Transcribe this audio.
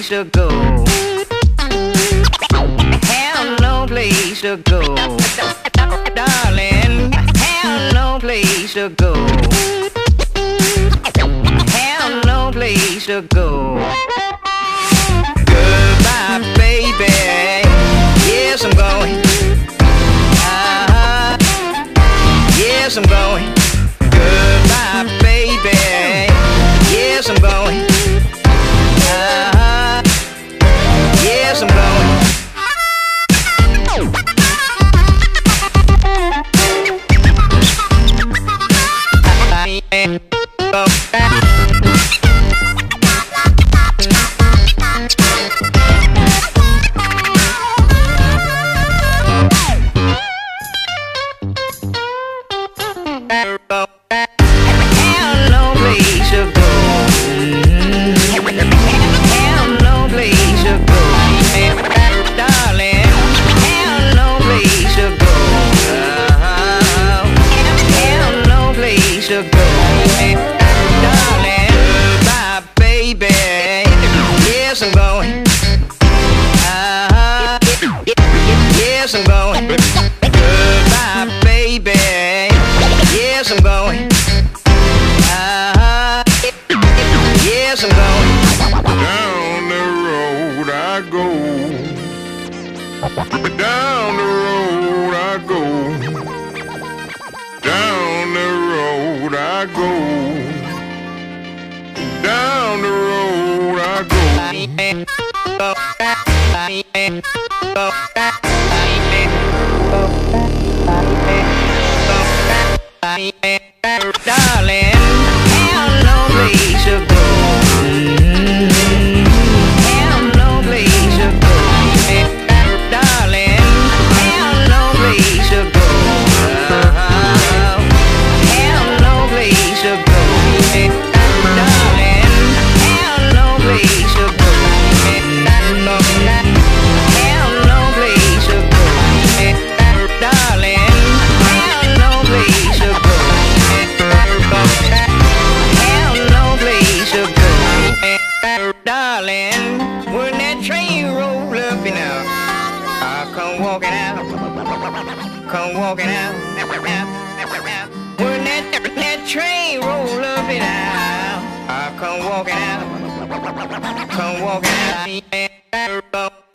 place to go. Have no place to go. Darling, have no place to go. Have no place to go. Goodbye, baby. Yes, I'm going. Yes, I'm going. Goodbye, baby. Yes, I'm going. Yes, I'm going. Have no place to go. Have no place to go. Darling, have no place to go. Have no place to go. Darling, goodbye, baby. Yes, I'm going. Yes, I'm going. Goodbye, baby. Yes, I'm going. Yes, I'm going. Down the road I go. Down the road I go. Down the road I go. Down the road I go. Darling, have no place to go. Have no place to go. Darling, have no place to go. Have no place to go. Darling, have no place to go. Have no place to go. Darling, have no place to go. Have no place to go. Darling, when that train roll up and out, I come walking out. Come walking out. When that train roll up and out, I come walking out. Come walking out.